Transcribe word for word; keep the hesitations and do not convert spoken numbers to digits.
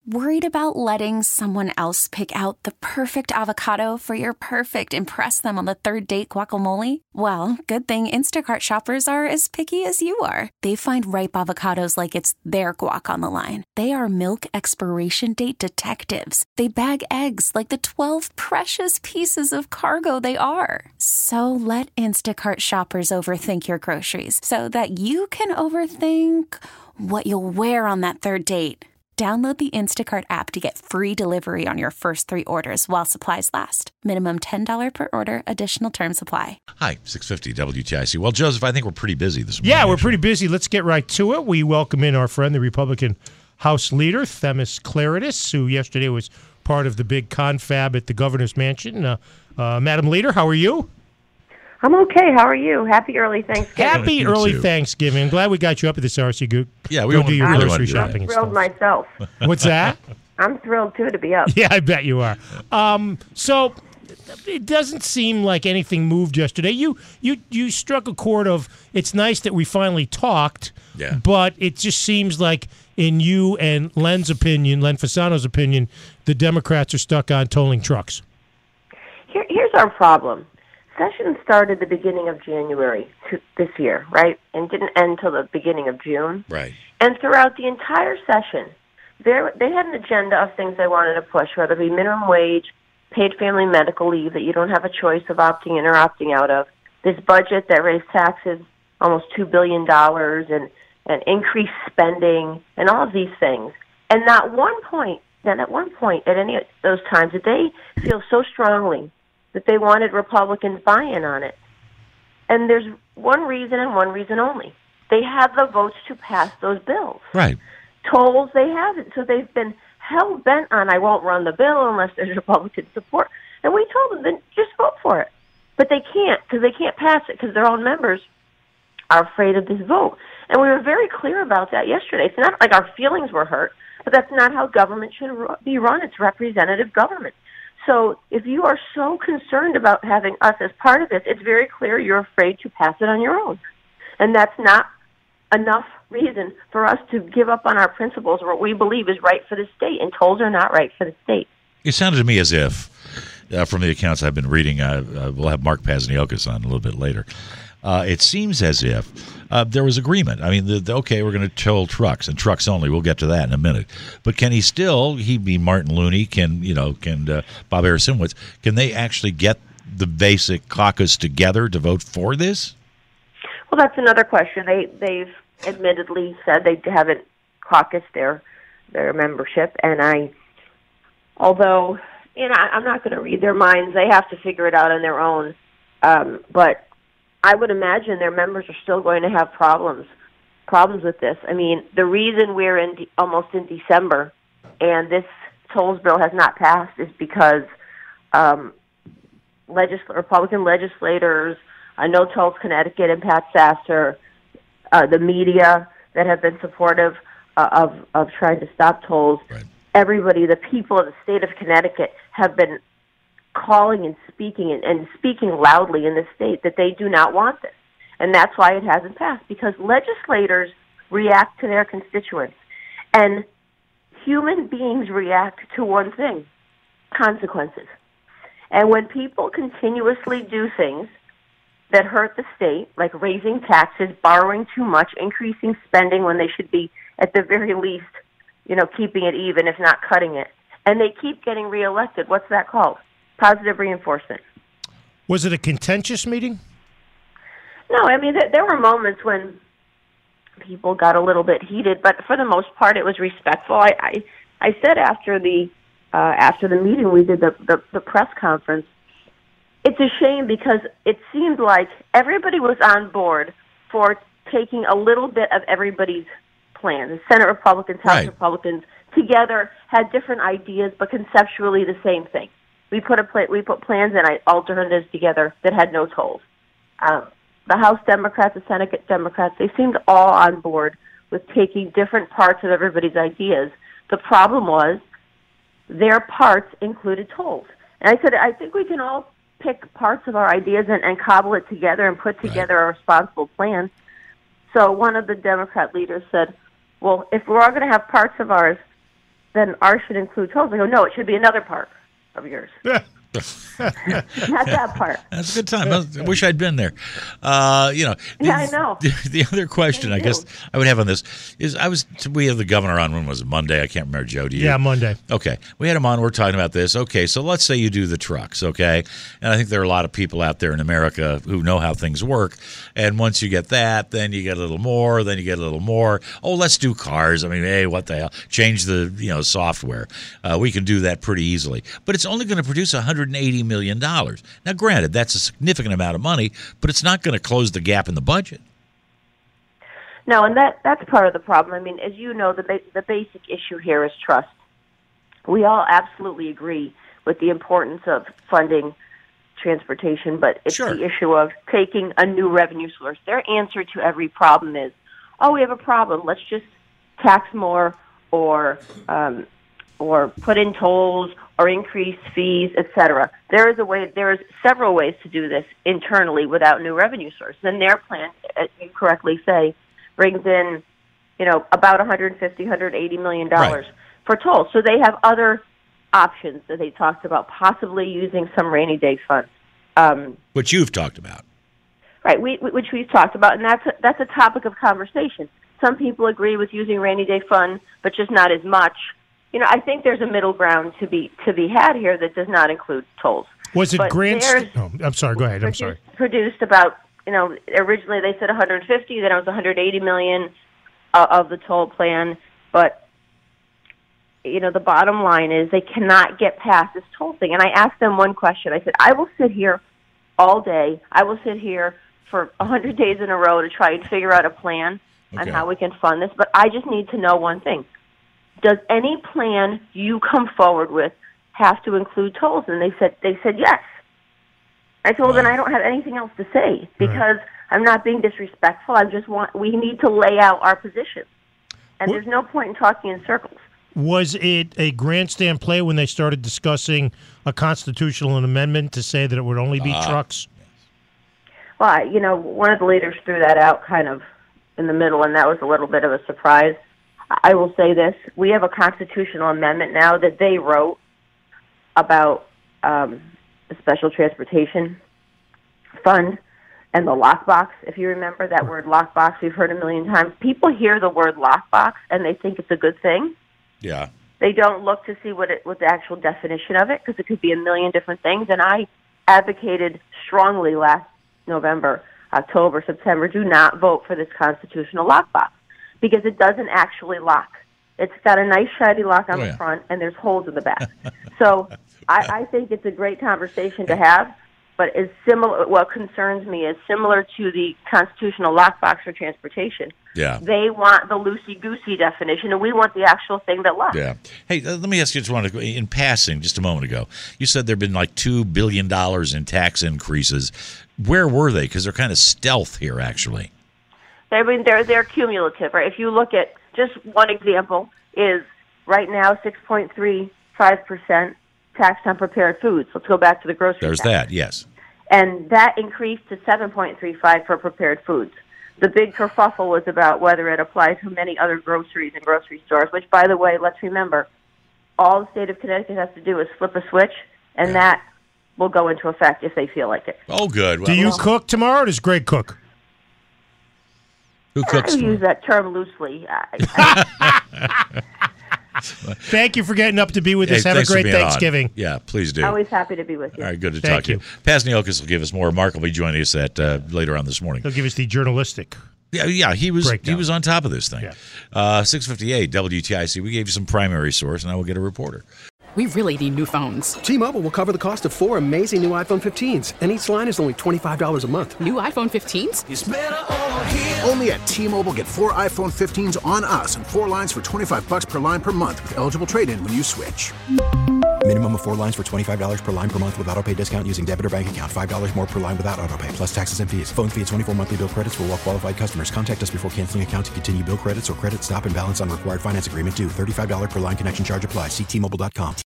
Worried about letting someone else pick out the perfect avocado for your perfect impress them on the third date guacamole? Well, good thing Instacart shoppers are as picky as you are. They find ripe avocados like it's their guac on the line. They are milk expiration date detectives. They bag eggs like the twelve precious pieces of cargo they are. So let Instacart shoppers overthink your groceries so that you can overthink what you'll wear on that third date. Download the Instacart app to get free delivery on your first three orders while supplies last. Minimum ten dollars per order. Additional terms apply. Hi, six fifty W T I C. Well, Joseph, I think we're pretty busy this morning. Yeah, we're pretty busy. Let's get right to it. We welcome in our friend, the Republican House Leader, Themis Klarides, who yesterday was part of the big confab at the governor's mansion. Uh, uh, Madam Leader, how are you? I'm okay. How are you? Happy early Thanksgiving. Happy You early too. Thanksgiving. I'm glad we got you up at this hour so you go, Yeah, we go want- do your really grocery want to do that. shopping I'm and thrilled stuff. myself. What's that? I'm thrilled, too, to be up. Yeah, I bet you are. Um, so it doesn't seem like anything moved yesterday. You you you struck a chord of it's nice that we finally talked, Yeah. but it just seems like in you and Len's opinion, Len Fasano's opinion, the Democrats are stuck on tolling trucks. Here, here's our problem. Session started the beginning of January to, this year, right? And didn't end till the beginning of June. Right. And throughout the entire session, there they had an agenda of things they wanted to push, whether it be minimum wage, paid family medical leave that you don't have a choice of opting in or opting out of, this budget that raised taxes almost two billion dollars, and, and increased spending, and all of these things. And not one point, then at one point at any of those times did they feel so strongly that they wanted Republicans' buy-in on it. And there's one reason and one reason only. They have the votes to pass those bills. Right. Tolls, they haven't. So they've been hell-bent on, I won't run the bill unless there's Republican support. And we told them, then just vote for it. But they can't, because they can't pass it, because their own members are afraid of this vote. And we were very clear about that yesterday. It's not like our feelings were hurt, but that's not how government should be run. It's representative government. So if you are so concerned about having us as part of this, it's very clear you're afraid to pass it on your own. And that's not enough reason for us to give up on our principles or what we believe is right for the state, and tolls are not right for the state. It sounded to me as if, uh, from the accounts I've been reading, uh, uh, we'll have Mark Pazniokis on a little bit later, uh, it seems as if uh, there was agreement. I mean, the, the, okay, we're going to toll trucks, and trucks only. We'll get to that in a minute. But can he still, he be Martin Looney, can, you know, can uh, Bob Arasimowicz, can they actually get the basic caucus together to vote for this? Well, that's another question. They, they've admittedly said they haven't caucused their their membership, and I, although, you know, I'm not going to read their minds. They have to figure it out on their own. Um, but I would imagine their members are still going to have problems problems with this. I mean, the reason we're in de- almost in December and this tolls bill has not passed is because um, legis- Republican legislators, uh, No Tolls Connecticut and Pat Sasser, uh, the media that have been supportive uh, of, of trying to stop tolls, Right. everybody, the people of the state of Connecticut have been calling and speaking and, and speaking loudly in the state that they do not want this. And that's why it hasn't passed, because legislators react to their constituents. And human beings react to one thing, consequences. And when people continuously do things that hurt the state, like raising taxes, borrowing too much, increasing spending when they should be, at the very least, you know, keeping it even, if not cutting it, and they keep getting reelected, what's that called? Positive reinforcement. Was it a contentious meeting? No, I mean, th- there were moments when people got a little bit heated, but for the most part, it was respectful. I, I, I said after the uh, after the meeting, we did the, the, the press conference, it's a shame because it seemed like everybody was on board for taking a little bit of everybody's plan. The Senate Republicans, House Right. Republicans together had different ideas, but conceptually the same thing. We put a pla- we put plans and alternatives together that had no tolls. Um, the House Democrats, the Senate Democrats, they seemed all on board with taking different parts of everybody's ideas. The problem was their parts included tolls. And I said, I think we can all pick parts of our ideas and, and cobble it together and put together a responsible plan. So one of the Democrat leaders said, well, if we're all going to have parts of ours then ours should include tolls. I go, no, it should be another part of yours. Not that part. That's a good time. I wish I'd been there. Uh, you know. The, Yeah, I know. The, the other question Me I guess too. I would have on this is I was we have the governor on. When was it? Monday? I can't remember. Joe, do you? Yeah, Monday. Okay, we had him on. We're talking about this. Okay, so let's say you do the trucks. Okay, and I think there are a lot of people out there in America who know how things work. And once you get that, then you get a little more. Then you get a little more. Oh, let's do cars. I mean, hey, what the hell? Change the you know software. Uh, we can do that pretty easily. But it's only going to produce one hundred eighty million dollars. Now, granted, that's a significant amount of money, but it's not going to close the gap in the budget. No, and that that's part of the problem. I mean, as you know, the ba- the basic issue here is trust. We all absolutely agree with the importance of funding transportation, but it's Sure. the issue of taking a new revenue source. Their answer to every problem is, oh, we have a problem. Let's just tax more or um, or put in tolls or increase fees, et cetera. There is a way. There is several ways to do this internally without new revenue sources. And their plan, as you correctly say, brings in, you know, about one hundred fifty, one hundred eighty million dollars Right. for tolls. So they have other options that they talked about, possibly using some rainy day funds. Um, Which you've talked about. Right, we, which we've talked about, and that's a, that's a topic of conversation. Some people agree with using rainy day fund, but just not as much. You know, I think there's a middle ground to be to be had here that does not include tolls. Was it But Grant? theirs Oh, I'm sorry. Go ahead. I'm produced, sorry. Produced about, you know, originally they said one hundred fifty, then it was one hundred eighty million uh, of the toll plan, but you know, the bottom line is they cannot get past this toll thing. And I asked them one question. I said, I will sit here all day. I will sit here for one hundred days in a row to try and figure out a plan Okay. on how we can fund this, but I just need to know one thing. Does any plan you come forward with have to include tolls? And they said they said yes. I told them I don't have anything else to say because I'm not being disrespectful. I just want we need to lay out our position. And What- there's no point in talking in circles. Was it a grandstand play when they started discussing a constitutional amendment to say that it would only be Uh, trucks? Well, I- you know, one of the leaders threw that out kind of in the middle, and that was a little bit of a surprise. I will say this. We have a constitutional amendment now that they wrote about um, the Special Transportation Fund and the lockbox. If you remember that word lockbox, we've heard a million times. People hear the word lockbox, and they think it's a good thing. Yeah. They don't look to see what it, what the actual definition of it, because it could be a million different things. And I advocated strongly last November, October, September, do not vote for this constitutional lockbox because it doesn't actually lock. It's got a nice shiny lock on Oh, the yeah. front, and there's holes in the back. So I, I think it's a great conversation to have, but is similar. What concerns me is similar to the constitutional lockbox for transportation. Yeah. They want the loosey-goosey definition, and we want the actual thing that locks. Yeah. Hey, uh, let me ask you just one. In passing, just a moment ago, you said there have been like two billion dollars in tax increases. Where were they? Because they're kind of stealth here, actually. I mean, they're they're cumulative, right? If you look at just one example, is right now six point three five percent tax on prepared foods. Let's go back to the grocery. There's tax. that, yes. And that increased to seven point three five for prepared foods. The big kerfuffle was about whether it applied to many other groceries and grocery stores, which, by the way, let's remember, all the state of Connecticut has to do is flip a switch, and that will go into effect if they feel like it. Oh, good. Well, Do you cook tomorrow, or does Greg cook? Who cooks? I for- use that term loosely. I, I, Thank you for getting up to be with Hey, us. Have a thanks for great being on. Thanksgiving. Yeah, please do. always happy to be with you. All right, good to Thank talk to you. you. Pazniokis will give us more. Mark will be joining us at uh, later on this morning. He'll give us the journalistic. Yeah, yeah, he was Breakdown. he was on top of this thing. Yeah. Uh, six fifty-eight W T I C. We gave you some primary source, and I will get a reporter. We really need new phones. T-Mobile will cover the cost of four amazing new iPhone fifteens, and each line is only twenty-five dollars a month. New iPhone fifteens? Only at T-Mobile, get four iPhone fifteens on us and four lines for twenty-five bucks per line per month with eligible trade-in when you switch. Minimum of four lines for twenty-five dollars per line per month with autopay discount using debit or bank account. five dollars more per line without autopay, plus taxes and fees. Phone fee at twenty-four monthly bill credits for well-qualified customers. Contact us before canceling account to continue bill credits or credit stop and balance on required finance agreement due. thirty-five dollars per line connection charge applies. See T Mobile dot com.